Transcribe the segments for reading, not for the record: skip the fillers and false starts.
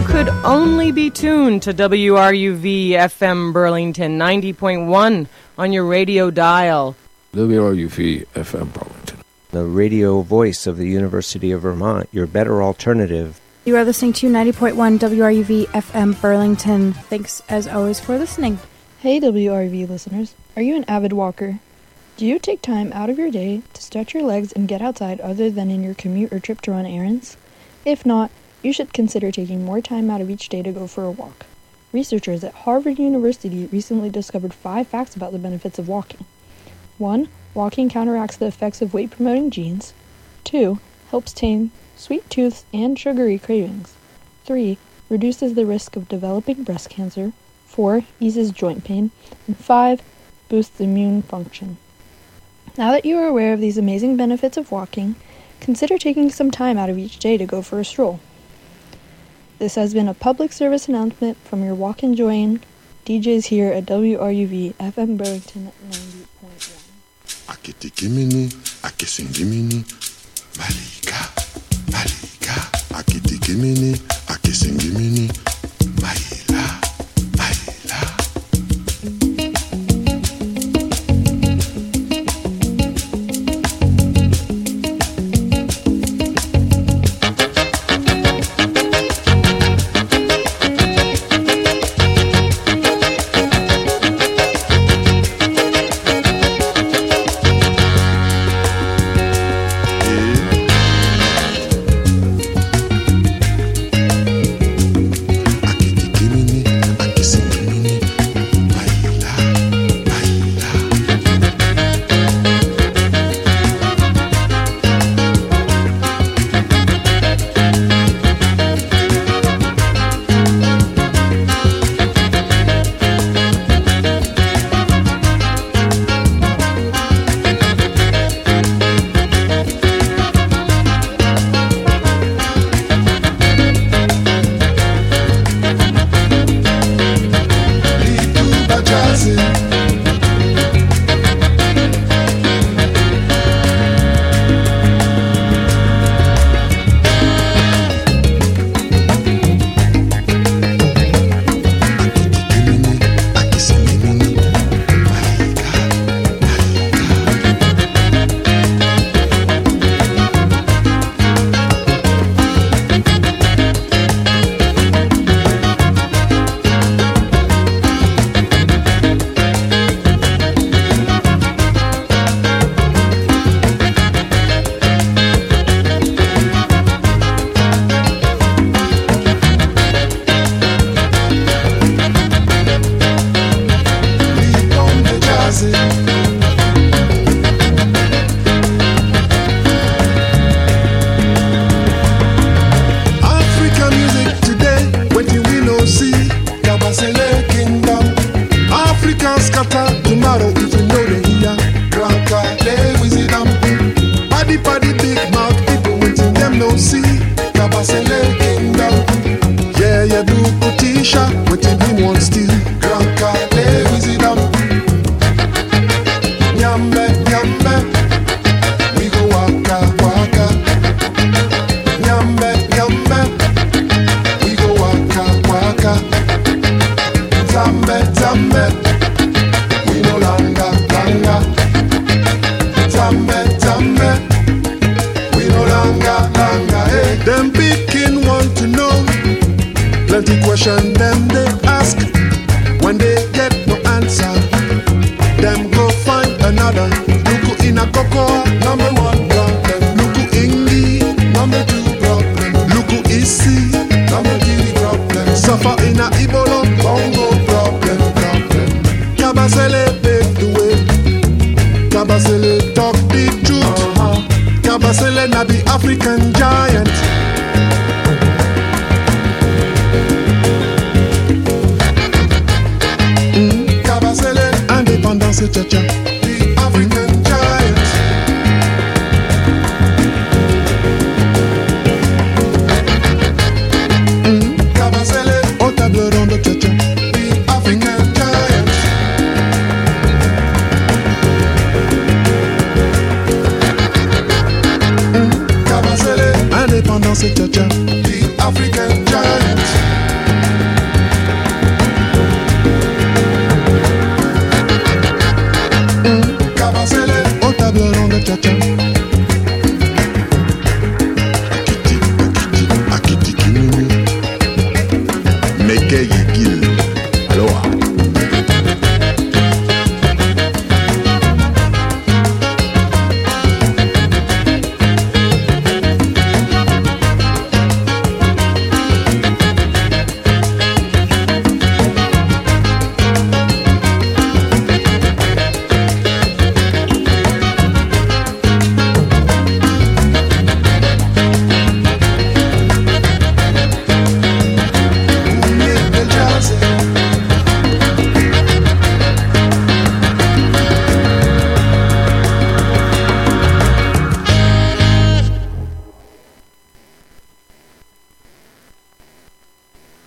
could only be tuned to WRUV FM Burlington 90.1 on your radio dial. WRUV FM Burlington, the radio voice of the University of Vermont, your better alternative. You are listening to 90.1 WRUV FM Burlington. Thanks, as always, for listening. Hey, WRUV listeners. Are you an avid walker? Do you take time out of your day to stretch your legs and get outside other than in your commute or trip to run errands? If not, you should consider taking more time out of each day to go for a walk. Researchers at Harvard University recently discovered 5 facts about the benefits of walking. 1. Walking counteracts the effects of weight-promoting genes. 2. Helps tame sweet tooths and sugary cravings. 3. Reduces the risk of developing breast cancer. 4. Eases joint pain. And 5. Boosts immune function. Now that you are aware of these amazing benefits of walking, consider taking some time out of each day to go for a stroll. This has been a public service announcement from your walk and join DJs here at WRUV FM Burlington 90.1. Akitikimini, akisingimini, malika, malika, akitikimini, akisingimini, maila, maila. Kabasele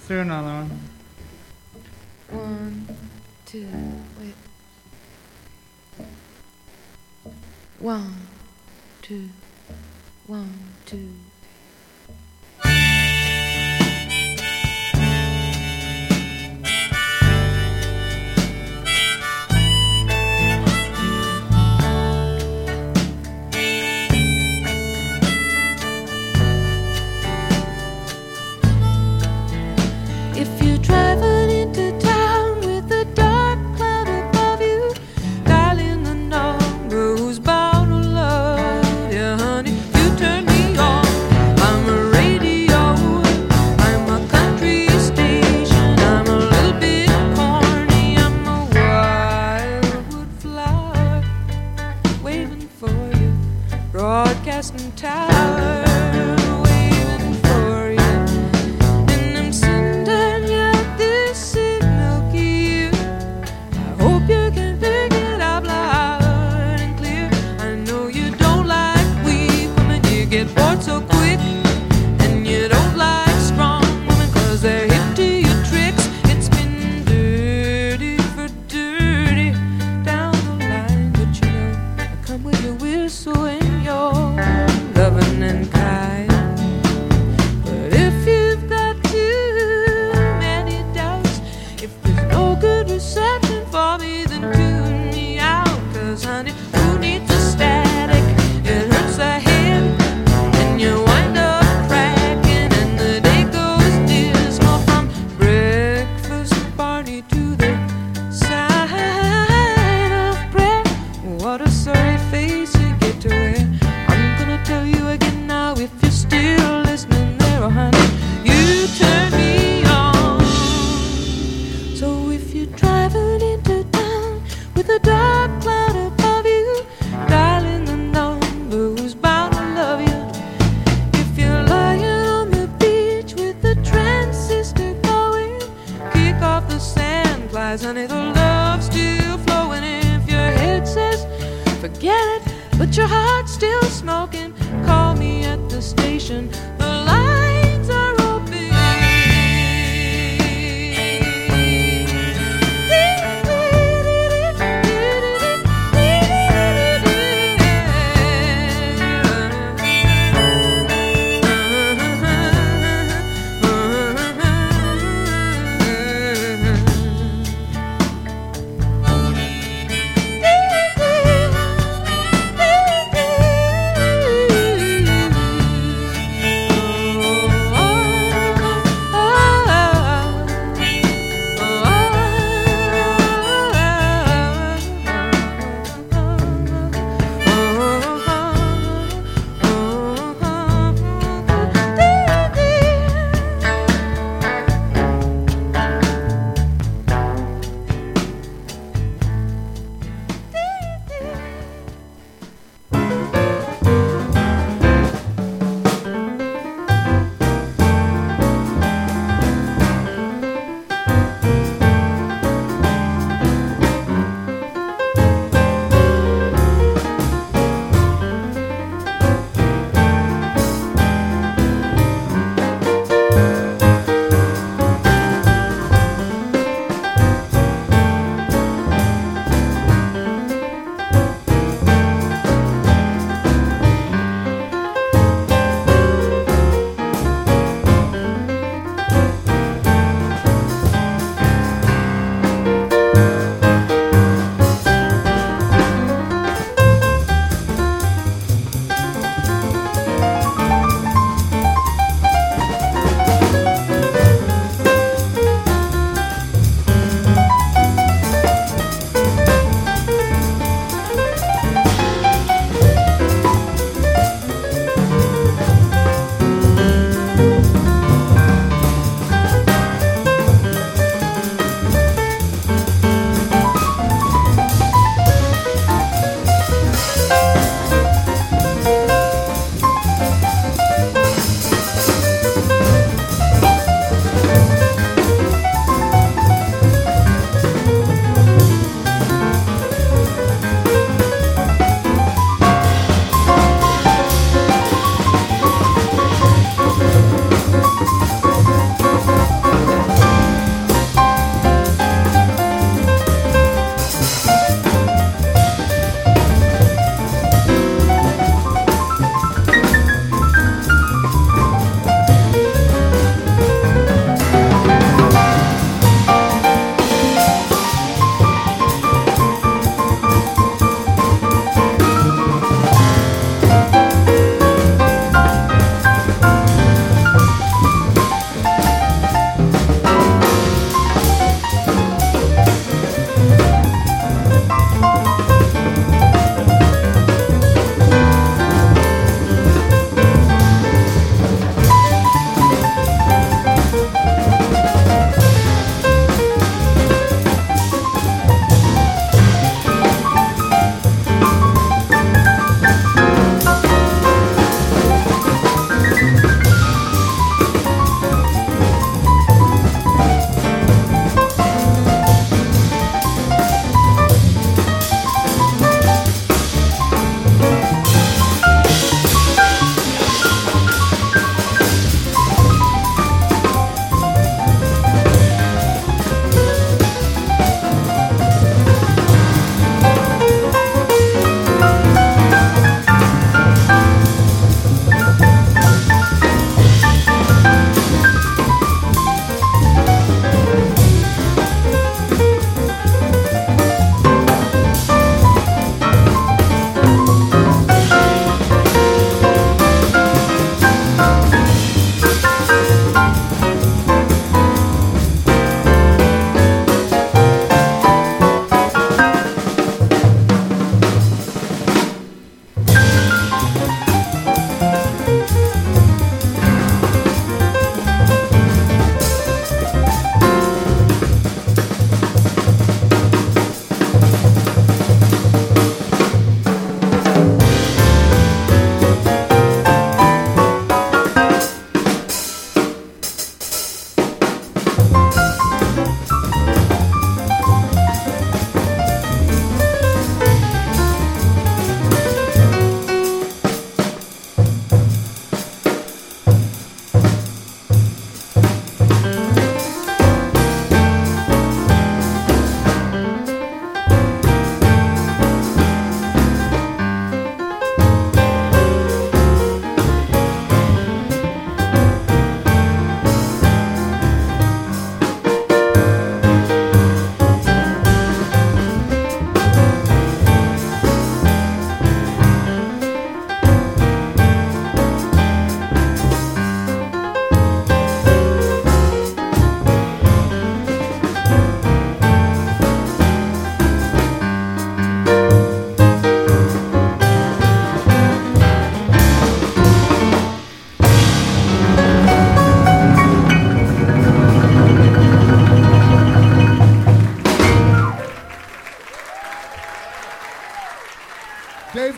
Let's do another one. 1, 2, wait. 1, 2, 1, 2. If you're driving into town with a dark cloud above you, dialing the number who's bound to love you, honey, you turn me on. I'm a radio, I'm a country station, I'm a little bit corny, I'm a wildwood flower, waving for you, broadcasting tower. Bored so quick, and you don't like strong women 'cause they're hip to your tricks. It's been dirty for dirty down the line, but you know I come with your whistle and your loving and kind. But if you've got too many doubts, if there's no good reception for me, then tune me out, 'cause honey, who needs a static? It hurts the head. You wind up cracking and the day goes dismal from breakfast party to the sign of prayer. What a sorry face you get to wear. I'm gonna tell you again now, if you're still listening there, oh honey, you turn me on. So if you're driving into town with a dark cloud above you, dialing the number who's bound to love you, the sand flies, honey, the love's still flowing. If your head says forget it, but your heart's still smoking, call me at the station, the lines are open.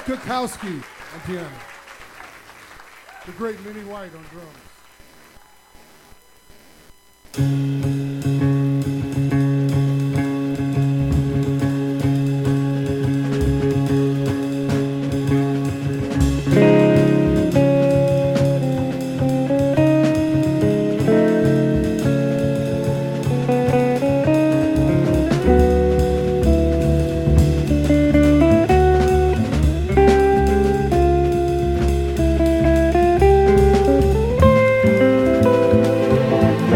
Kukowski on piano. The great Minnie White on drums.